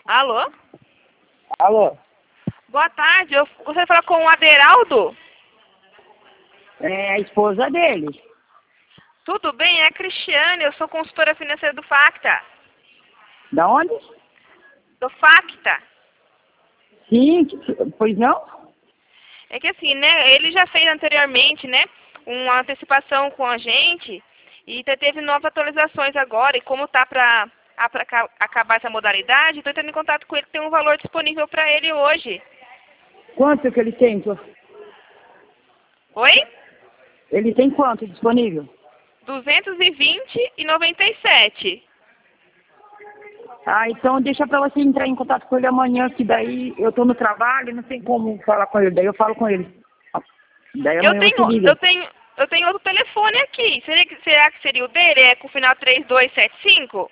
Alô? Alô? Boa tarde, eu gostaria de falar com o Aderaldo. É a esposa dele. Tudo bem? É a Cristiane, eu sou consultora financeira do Facta. Da onde? Do Facta. Sim, pois não? É que assim, né, ele já fez anteriormente, né, uma antecipação com a gente e teve novas atualizações agora, e como tá para acabar essa modalidade, estou entrando em contato com ele, tem um valor disponível para ele hoje. Quanto que ele tem? Oi? Ele tem quanto disponível? 220,97. Ah, então deixa pra você entrar em contato com ele amanhã, que daí eu tô no trabalho, não tem como falar com ele, daí eu falo com ele. Daí Eu amanhã você tenho, liga. eu tenho, eu tenho outro telefone aqui. Será que seria o dele? É com o final 3275?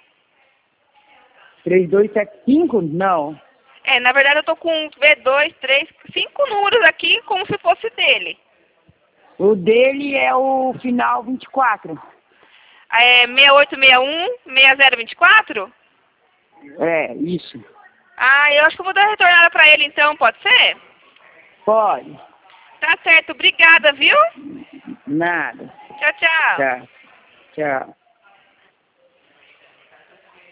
3275? Não. É, na verdade eu tô com um V2, 3, 5 números aqui como se fosse dele. O dele é o final 24. É 6861 6024? É, isso. Ah, eu acho que eu vou dar uma retornada pra ele então, pode ser? Pode. Tá certo, obrigada, viu? Nada. Tchau, tchau. Tchau. Tchau.